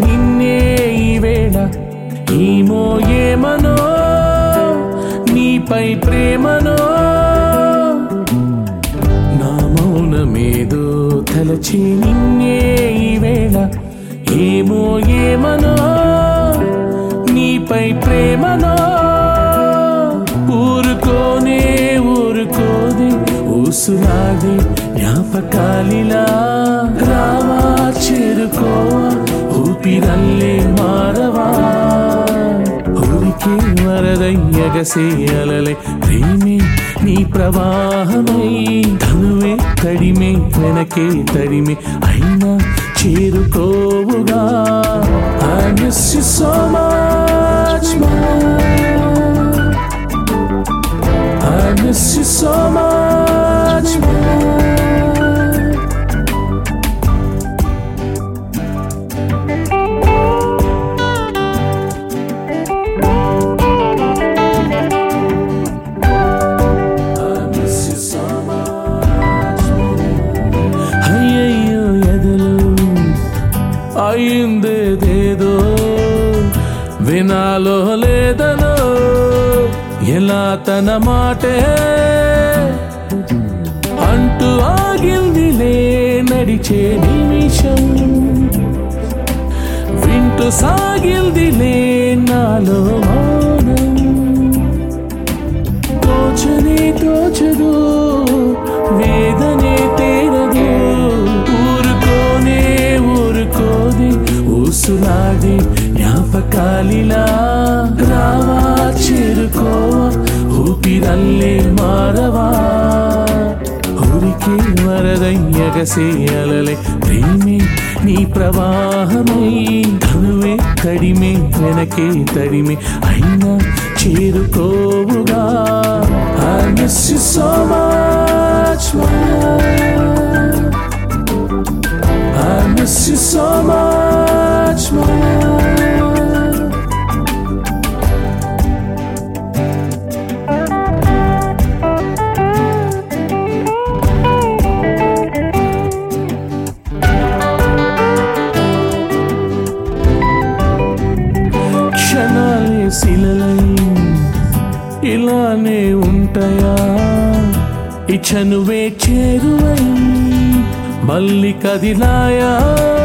నిన్నే ఈవేళ ఏమో ఏమనో నీపై ప్రేమనో నా మౌనమేదో తలచి నిన్నే ఈవేళ ఏమో ఏమనో నీపై ప్రేమనో ఊరుకోనే ఊరుకోదే ఊసులాడే జ్ఞాపకాలిలా రావా చేరుకోవా ఊపిరల్లే మారవా ఊరికే వరదయ్యగసే అలలే ప్రేమే నీ ప్రవాహమై తనువే తడిమే వెనకే తడిమే అయినా చేరుకోవుగా I miss you so much more I miss you so much more I miss you so much అయ్యయ్యో ఎదలు అయిందేదేదో వినాలో లేదనో ఎలా తన మాటే అంటూ ఆగిందిలే నడిచే నిమిషం వింటూ సాగిందిలే నాలో మౌనం తోచనే తోచదు వేదనే తేరదు ఊరుకోనే ఊరుకోది ఊసులాడి జ్ఞాపకాలిలా రావా చేరుకోవా ఊపిరల్లే మారవా ఊరికే వరదయ్యగసే అలలే ప్రేమే నీ ప్రవాహమై తనువే తడిమే వెనకే తడిమే అయినా చేరుకోవుగా I miss you so much more I miss you so much more క్షణాలే శిలలై ఇలానే ఉంటాయా ఈ చనువే చేరువై మళ్ళీ కదిలాయా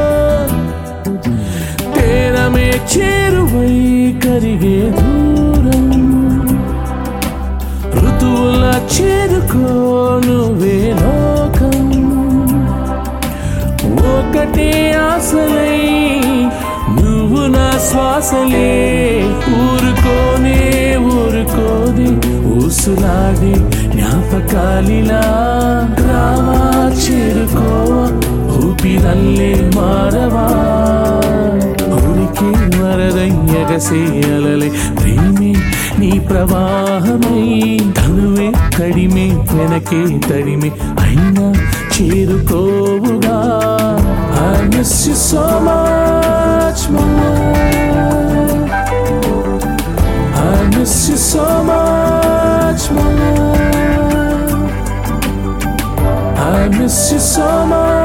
తేరమే చేరువై కరిగే దూరం ఋతువుల చేరుకో నువ్వే లోకం ఒకటే ఆశలై నువ్వు నా శ్వాసలే ఊరుకోనే ఊరుకోది ఊసులాడి జ్ఞాపకాలిలా రావా చేరుకోవా ఊపిరల్లే మారవా ఊరికే వరదయ్యగసే అలలే ప్రేమే నీ ప్రవాహమై తనువే తడిమే వెనకే తడిమే అయినా చేరుకోవుగా I miss you so much more I miss you so much more I miss you so much